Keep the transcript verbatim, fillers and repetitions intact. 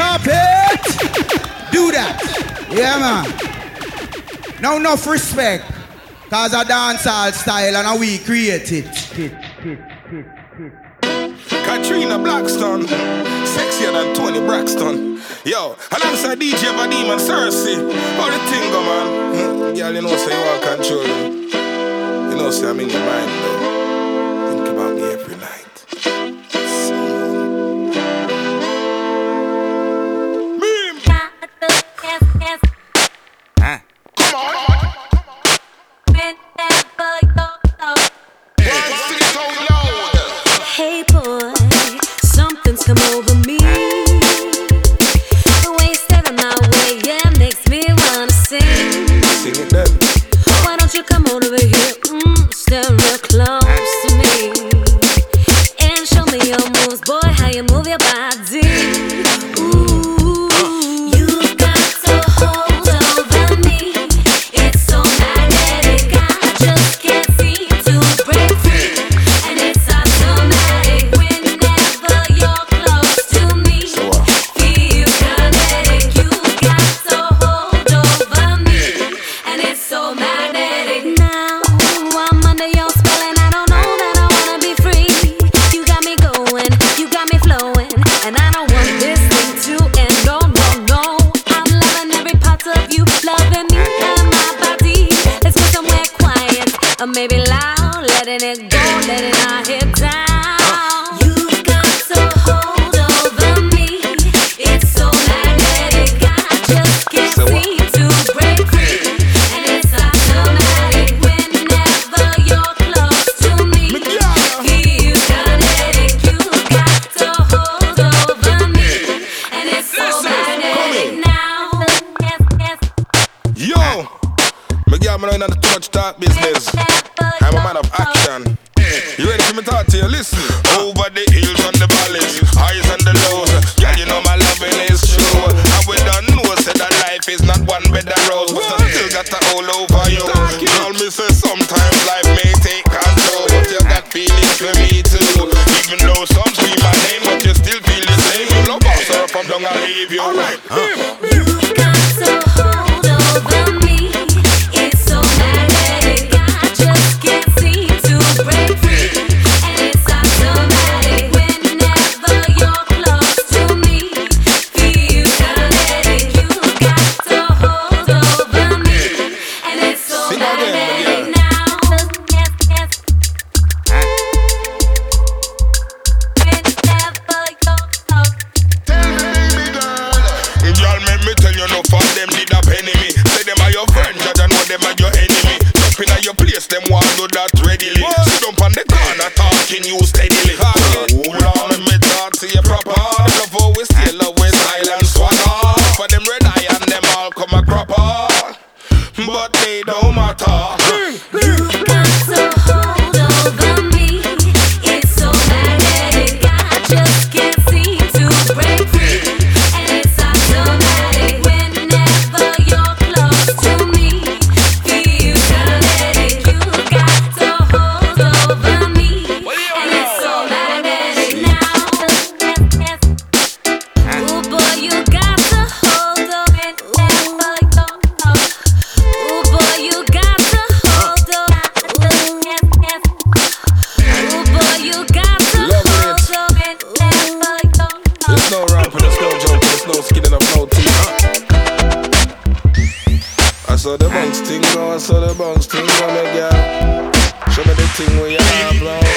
Drop it. Do that. Yeah, man. Now enough respect. Cause a dancehall style and we create it. Katrina Blackstone, sexier than Tony Braxton. Yo, alongside D J Vadim and Cersei. How the thing go, man? Girl, you know, say you want control. You know, say I'm in your mind, though. Think about me every night. Huh? Come on. Hey boy, something's come over me. The way you stare in my way, yeah, makes me wanna sing. Sing it then. Why don't you come on over here, mm, stand real close to me, and show me your moves, boy, how you move your body. Ooh, you got to hold over me. It's so magnetic, I just can't seem to break free, and it's automatic whenever you're close to me. Feel kinetic, you got to hold over me, and it's so magnetic. Now I'm under your spell and I don't know that I wanna be free. You got me going, you got me flowing, and I don't want this thing to end. No, no, no, I'm loving every part of you, loving me and my body. Let's go somewhere quiet, or maybe loud, letting it go, letting our head down. You got to hold over me. It's so magnetic, I just can't seem to break free, and it's automatic whenever you're close to me. Feel kinetic, you got to hold over me, and it's so magnetic now. Yes, yes. Yo, me girl, me not in the too much talk business. I'm a man of action. You ready for me talk to you? Listen. Over the hills and the valleys, highs and the lows. Yeah, you know my loving is true. And we don't know, say that life is not one bed of rose, but I still got to all over you. Tell me, say sometimes life may take control, but you got feelings for me too. Even though some scream my name, but you still feel the same. You love us, sir, from down and leave you. Alright. You got to hold over me. It's so magnetic, I just can't seem to break free, and it's automatic whenever you're close to me. Feel kinetic, you got to hold over me, and it's so Sing again, magnetic yeah. now. Yes, yes. Whenever you're close. Tell me, baby girl. Y'all make me tell you no for them need a penny me. Say them are your friend, judge and know them are your enemy. Jump in at your place, them want do that readily. Sit up on the corner talking you steadily. Hold on, let me talk to you proper. Them love always stay love with silent swagger. For them red eye and them all come a cropper, but they don't matter. You got to hold over me. It's so magnetic, I just can't seem to break free, and it's automatic whenever you're close to me. Feel kinetic, you got to hold over me, and it's so magnetic now. Yes, yes. Ooh boy, you got to hold over whenever you're close. Ooh boy, you got to hold over. Yes, yes. Ooh boy, you got to Love hold it. over whenever you're close. There's no rapping, there's no joking, there's no skinning up no teeth. I saw the bounce thing go, I saw the bounce thing go, me girl. Show me the thing where you have, bro.